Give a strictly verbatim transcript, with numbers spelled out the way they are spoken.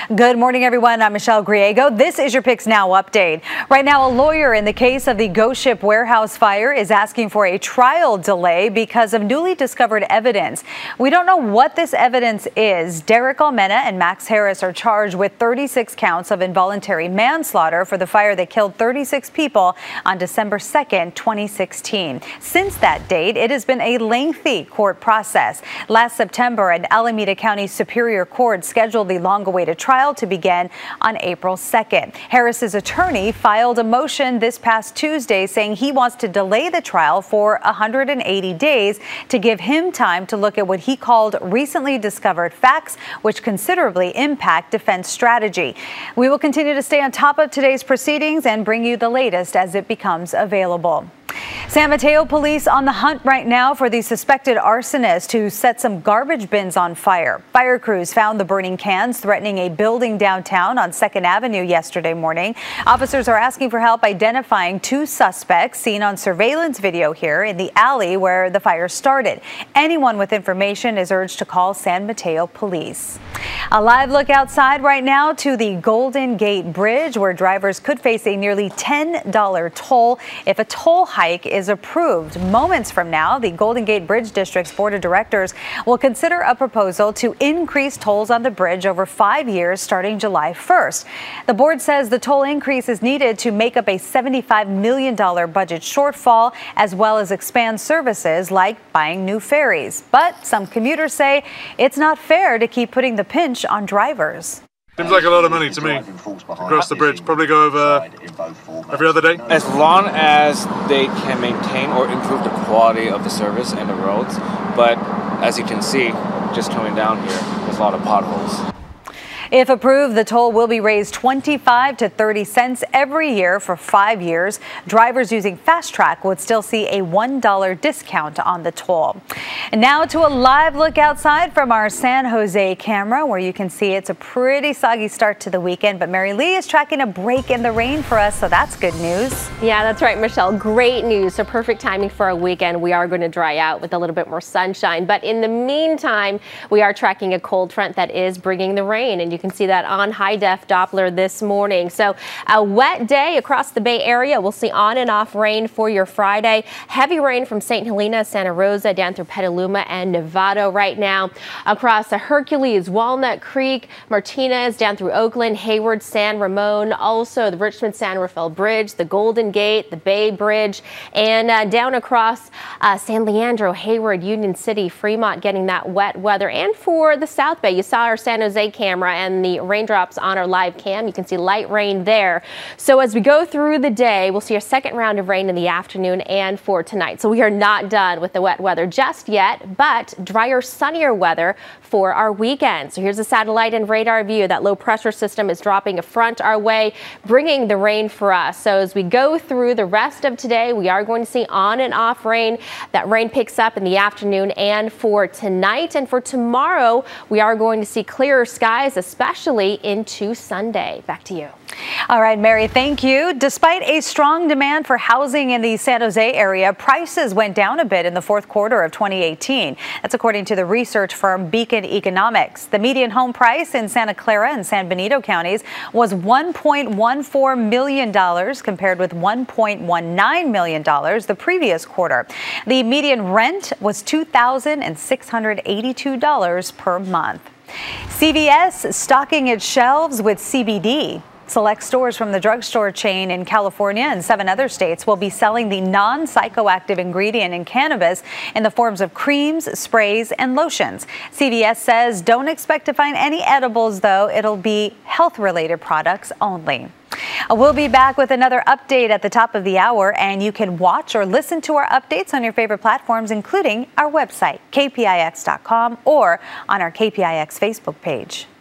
Good morning, everyone. I'm Michelle Griego. This is your Picks Now update. Right now, a lawyer in the case of the Ghost Ship warehouse fire is asking for a trial delay because of newly discovered evidence. We don't know what this evidence is. Derek Almena and Max Harris are charged with thirty-six counts of involuntary manslaughter for the fire that killed thirty-six people on December second, twenty sixteen. Since that date, it has been a lengthy court process. Last September, an Alameda County Superior Court scheduled the long-awaited trial to begin on April second. Harris's attorney filed a motion this past Tuesday saying he wants to delay the trial for one hundred eighty days to give him time to look at what he called recently discovered facts, which considerably impact defense strategy. We will continue to stay on top of today's proceedings and bring you the latest as it becomes available. San Mateo police on the hunt right now for the suspected arsonist who set some garbage bins on fire. Fire crews found the burning cans threatening a building downtown on second Avenue yesterday morning. Officers are asking for help identifying two suspects seen on surveillance video here in the alley where the fire started. Anyone with information is urged to call San Mateo police. A live look outside right now to the Golden Gate Bridge, where drivers could face a nearly ten dollar toll if a toll hike is approved. Moments from now, the Golden Gate Bridge District's Board of Directors will consider a proposal to increase tolls on the bridge over five years starting July first. The board says the toll increase is needed to make up a seventy-five million dollars budget shortfall, as well as expand services like buying new ferries. But some commuters say it's not fair to keep putting the pinch on drivers. Seems like a lot of money to me. Across the bridge, probably go over every other day. As long as they can maintain or improve the quality of the service and the roads. But as you can see, just coming down here, there's a lot of potholes. If approved, the toll will be raised twenty-five to thirty cents every year for five years. Drivers using Fast Track would still see a one dollar discount on the toll. And now to a live look outside from our San Jose camera, where you can see it's a pretty soggy start to the weekend. But Mary Lee is tracking a break in the rain for us, so that's good news. Yeah, that's right, Michelle. Great news. So perfect timing for our weekend. We are going to dry out with a little bit more sunshine. But in the meantime, we are tracking a cold front that is bringing the rain. And you can see that on high def Doppler this morning. So a wet day across the Bay Area. We'll see on and off rain for your Friday. Heavy rain from Saint Helena, Santa Rosa, down through Petaluma and Novato right now. Across the Hercules, Walnut Creek, Martinez, down through Oakland, Hayward, San Ramon, also the Richmond-San Rafael Bridge, the Golden Gate, the Bay Bridge, and uh, down across uh, San Leandro, Hayward, Union City, Fremont, getting that wet weather. And for the South Bay, you saw our San Jose camera and the raindrops on our live cam. You can see light rain there. So as we go through the day, we'll see a second round of rain in the afternoon and for tonight. So we are not done with the wet weather just yet, but drier, sunnier weather for our weekend. So here's a satellite and radar view. That low pressure system is dropping a front our way, bringing the rain for us. So as we go through the rest of today, we are going to see on and off rain. That rain picks up in the afternoon and for tonight. And for tomorrow, we are going to see clearer skies, especially into Sunday. Back to you. All right, Mary, thank you. Despite a strong demand for housing in the San Jose area, prices went down a bit in the fourth quarter of twenty eighteen. That's according to the research firm Beacon Economics. The median home price in Santa Clara and San Benito counties was one point one four million dollars compared with one point one nine million dollars the previous quarter. The median rent was two thousand six hundred eighty-two dollars per month. C V S stocking its shelves with C B D. Select stores from the drugstore chain in California and seven other states will be selling the non-psychoactive ingredient in cannabis in the forms of creams, sprays, and lotions. C V S says don't expect to find any edibles, though. It'll be health-related products only. We'll be back with another update at the top of the hour, and you can watch or listen to our updates on your favorite platforms, including our website, K P I X dot com, or on our K P I X Facebook page.